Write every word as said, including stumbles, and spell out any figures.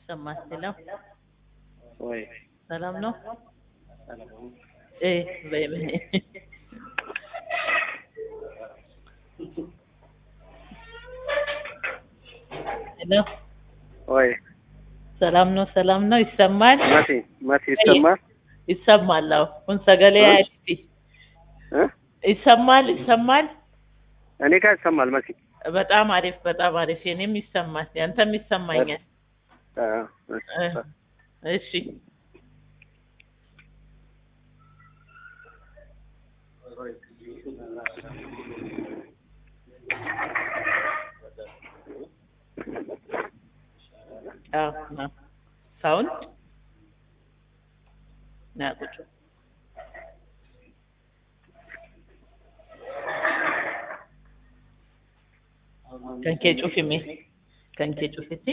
ይሰማል። ሄሎ ወይ ሰላም ነው? እ በይ በይ ሄሎ ወይ ሰላም ነው? ሰላም ነው? ይሰማል? መሲ መሲ ይሰማል? ይሰማል። አዎ ኩን ሰገሌ አይስቲ እ ይሰማል ይሰማል። እኔ ጋር ይሰማል መሲ። በጣም አሪፍ በጣም አሪፍ። የኔም ይሰማል ያንተም ይሰማኛል። አዎ እሺ አዎ ና ሳውንድ ና ቁጭ kan kee cufime kan kee cufite